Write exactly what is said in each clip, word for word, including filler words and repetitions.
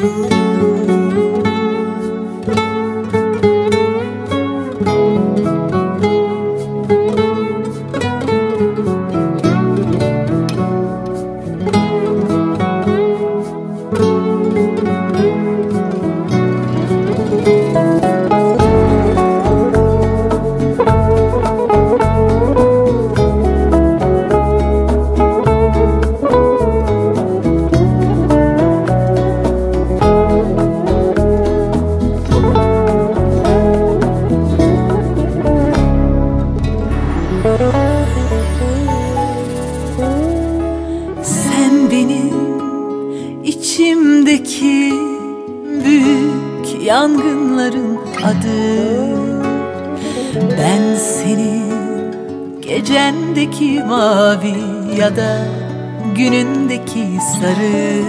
Sen benim içimdeki büyük yangınların adı. Ben senin gecendeki mavi ya da günündeki sarı.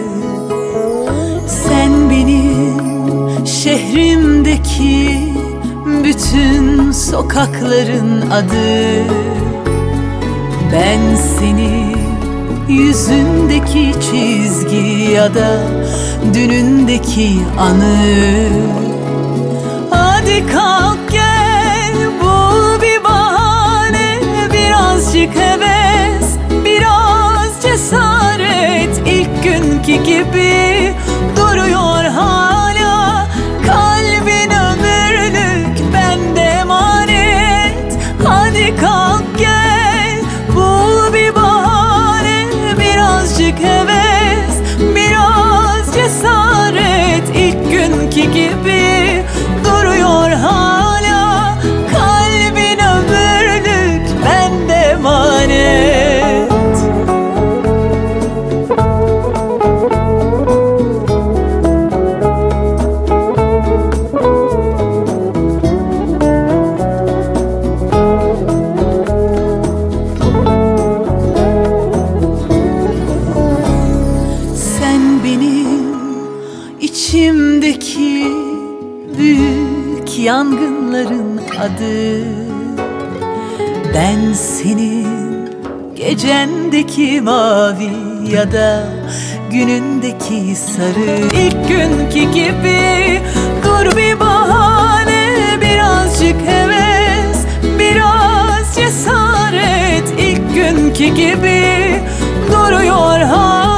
Sen benim şehrimdeki bütün sokakların adı. Ben senin yüzündeki çizgi ya da dünündeki anı. Hadi kalk gel, bu bir bahane, birazcık heves, biraz cesaret. İlk günkü gibi duruyor hala, kalbin ömürlük bende emanet. Hadi kalk gel, bu bir bahane, birazcık heves, biraz cesaret. İlk günkü gibi duruyor hala, kalbin ömürlük bende emanet. İçimdeki büyük yangınların adı. Ben senin gecendeki mavi ya da günündeki sarı. İlk günkü gibi dur bir bahane, birazcık heves, biraz cesaret. İlk günkü gibi duruyor hala,